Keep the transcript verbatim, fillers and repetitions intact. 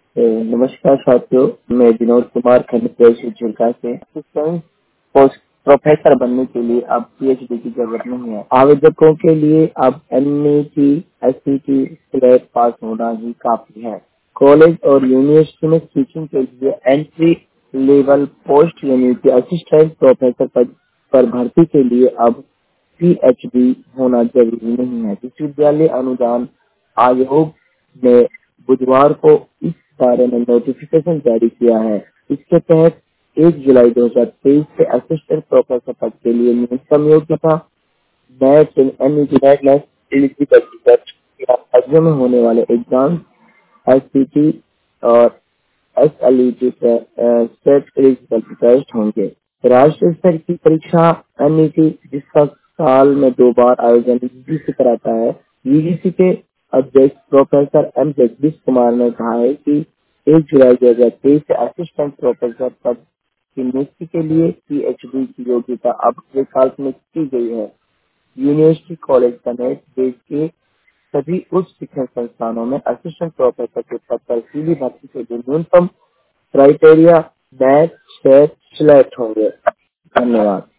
ए, नमस्कार साथियों, मैं विनोद कुमार खंडपेश झुलका से असिस्टेंट पोस्ट प्रोफेसर बनने के लिए अब पीएचडी की जरूरत नहीं है। आवेदकों के लिए अब एनईटी एसईटी स्लेट पास होना ही काफी है। कॉलेज और यूनिवर्सिटी में टीचिंग के लिए एंट्री लेवल पोस्ट यानी कि असिस्टेंट प्रोफेसर पद पर भर्ती के लिए अब पीएचडी होना जरूरी नहीं है। विश्वविद्यालय अनुदान आयोग ने बुधवार को इस बारे में नोटिफिकेशन जारी किया है। इसके तहत एक जुलाई दो हजार तेईस से असिस्टेंट प्रोफेसर पद के लिए न्यूनतम योग्यता नेट एलिजिबल एलिजिबिलिटी टेस्ट या राज्य में होने वाले एग्जाम एससीटी और एसएलईटी स्टेट एलिजिबिलिटी टेस्ट होंगे। राष्ट्रीय स्तर की परीक्षा एनईटी जिसका साल में दो बार आयोजन यूजीसी कराता है। यूजीसी के अध्यक्ष प्रोफेसर एम जगदीश कुमार ने कहा है कि एक जुलाई दो हजार तेईस से असिस्टेंट प्रोफेसर पद की नियुक्ति के लिए पीएचडी की योग्यता अब अगले साल में की गई है। यूनिवर्सिटी कॉलेज समेत देश के सभी उच्च शिक्षण संस्थानों में असिस्टेंट प्रोफेसर के पद पर सीधी भर्ती के लिए न्यूनतम क्राइटेरिया नेट स्टेट सिलेक्ट होंगे। धन्यवाद।